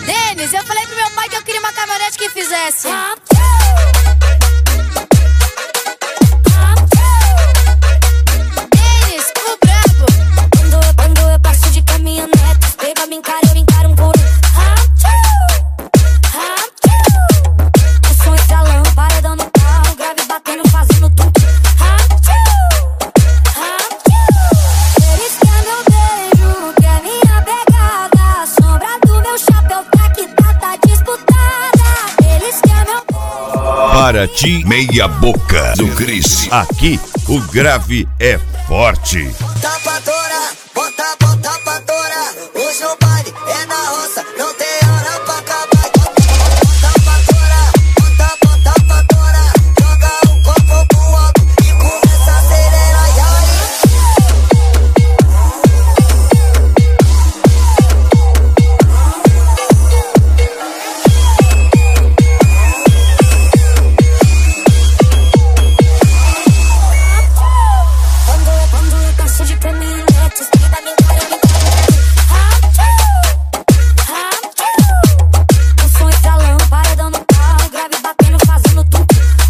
Denis, eu falei pro meu pai que eu queria uma caminhonete que fizesse. Denis, o brabo. Quando eu passo de caminhonete, pega, me encaro um por um. O som estralando, paredão no carro, grave batendo, fazendo tudo. Eles querem meu beijo, quer minha pegada. A sombra do meu chapéu tá que tá disputada. Eles querem meu beijo. Para ti, meia boca do Cris. Aqui, o grave é forte. Tapadora, bota pra torar. Hoje o baile é na roça, não tem hora pra acabar. Tapadora, bota pra torar. Joga o copo pro alto e começa a acelerar. E aí? Quando eu passo de caminhonete, pega, me encaro. O som estralando, paredão no carro, grave batendo, fazendo tudo.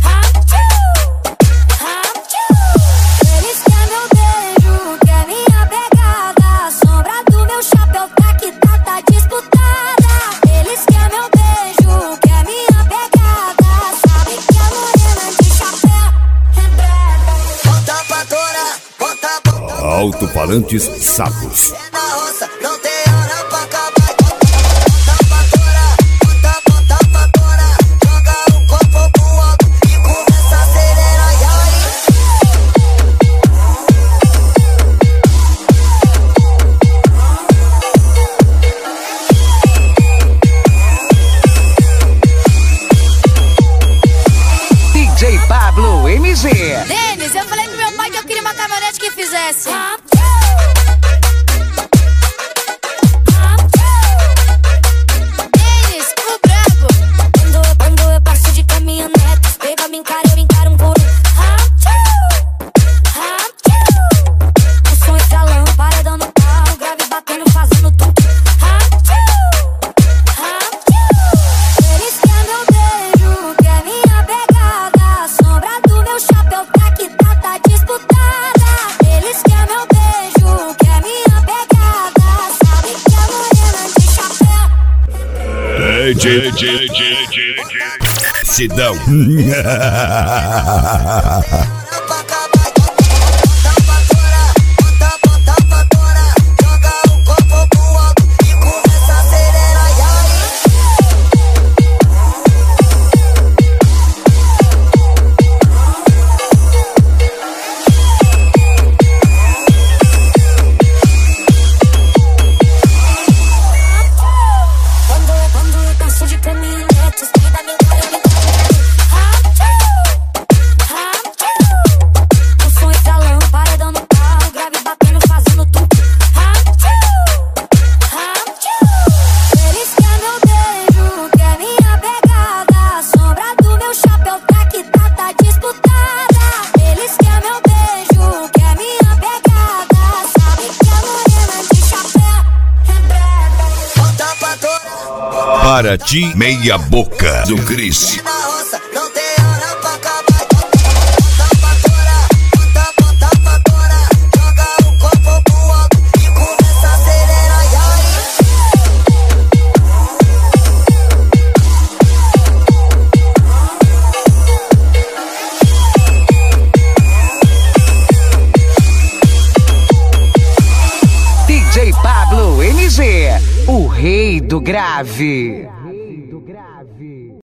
Eles querem meu beijo, quer minha pegada. A sombra do meu chapéu tá que tá disputada. Eles querem meu beijo, quer minha pegada. Sabe que a morena de chapéu é brava. Bota pra torar, bota. Alto-falantes Sapos. É na roça, não tem hora pra acabar. Tapadora, bota pra torar. Joga o copo pro alto e começa a acelerar. E aí? DJ Pablo MZ. Denis, eu falei pro meu pai que eu queria uma caminhonete que fizesse. Denis, o brabo. Quando eu passo de caminhonete, pega, me encaro um por um. O som estralando, paredão no carro, grave batendo, fazendo tudo. Eles querem meu beijo, quer minha pegada. A sombra do meu chapéu tá que tá disputada. Eles querem meu beijo, quer minha pegada. Sabe que a morena de chapéu. Sidão. Pra acabar. Tapadora, bota pra torar. Joga o copo pro alto e começa a acelerar. E aí? Quando eu passo de caminhonete, pega, me encaro. O som estralando, paredão no carro, grave batendo, fazendo tudo. Eles querem meu beijo, quer minha pegada. A sombra do meu chapéu tá que tá disputada. Eles querem meu beijo, quer minha pegada. Sabe que a morena de chapéu é brava. Bota pra torar. Para ti, meia boca do Cris. Na roça, não tem hora pra acabar. Tapadora, bota pra torar. Joga o copo pro alto e começa a acelerar. E aí? DJ Pablo MZ, o rei do grave.